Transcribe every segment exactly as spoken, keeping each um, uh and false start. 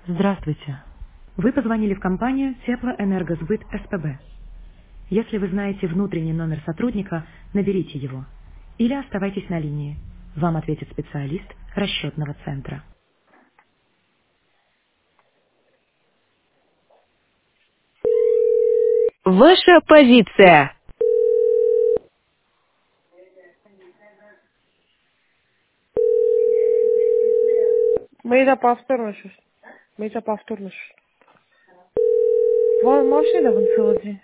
Здравствуйте. Вы позвонили в компанию Теплоэнергосбыт СПБ. Если вы знаете внутренний номер сотрудника, наберите его. Или оставайтесь на линии. Вам ответит специалист расчетного центра. Ваша позиция. Мейда повторно. Мейда повторно. Вон машина вон целый день.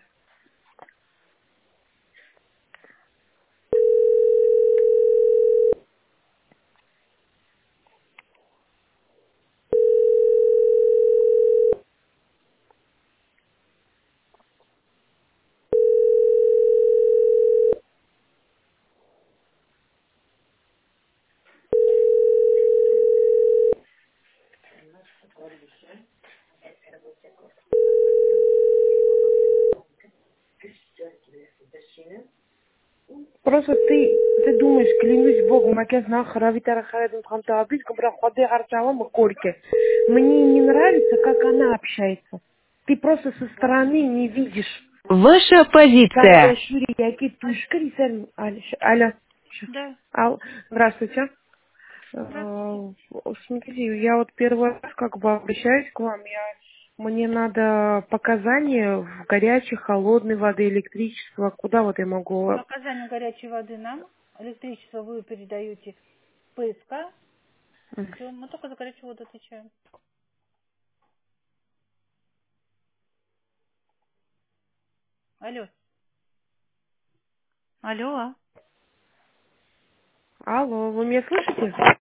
Просто ты, ты думаешь, клянусь Богом, как я знал, Харавитара Харадин Хамтабит, когда ходы Арчалама Кольке. Мне не нравится, как она общается. Ты просто со стороны не видишь. Ваша Да, позиция. Шури, яки тушкари сэр. Аля. Да, Ал, здравствуйте. здравствуйте. Э, Смотрите, я вот первый раз как бы обращаюсь к вам. Я, мне надо показания в горячей, холодной воды, электричество. Куда вот я могу? Показания горячей воды нам, электричество вы передаете в ПСК. Все, мы только за горячую воду отвечаем. Алло. Алло. Алло, вы меня слышите?